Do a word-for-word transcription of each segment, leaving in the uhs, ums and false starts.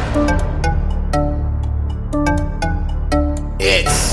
It's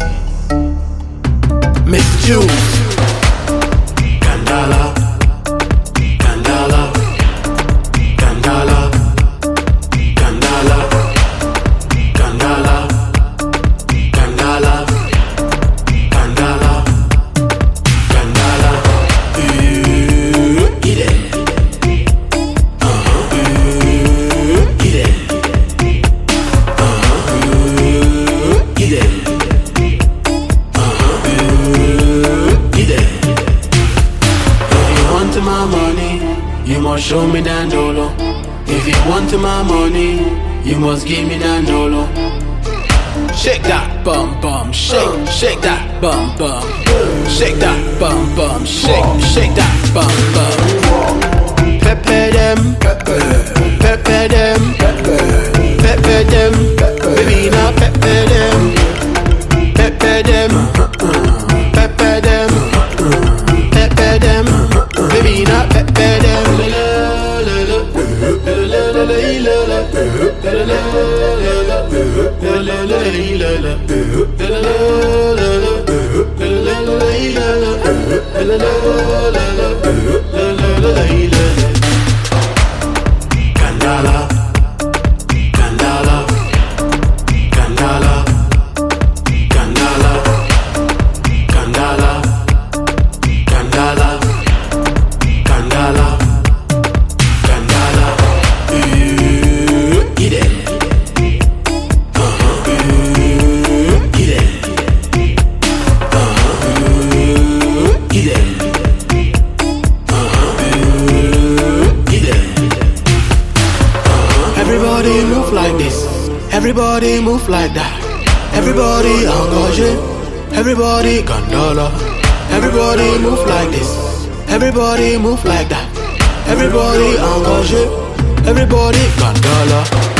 Miss Juice. Kandala, Kandala, Kandala, Kandala, Kandala, Kandala, Kandala, Kandala. Ooh, get it. Uh-huh. Ooh, get it. Uh-huh. Ooh, get it. Uh-huh. Ooh, get it. If you want my money, you must show me that dolo. If you want my money, you must give me that dolo. Shake that bum bum, shake, shake that bum bum, shake that bum bum, shake, shake that bum bum. Pepe them, pepe them, pepe them, baby now pepe them, pepe them, pepe them, pepe them, baby now pepe them. Kandala, Kandala, Kandala, Kandala, Kandala, Kandala, Kandala, Kandala. Ooh, get it. Uh-huh. Ooh, get it. Uh-huh. Ooh, get it. Uh-huh. Ooh, get it. Uh-huh. Everybody move like this. Everybody move like that. Everybody engagé. Everybody gondola. Everybody move like this. Everybody move like that. Everybody engagé. Everybody gondola.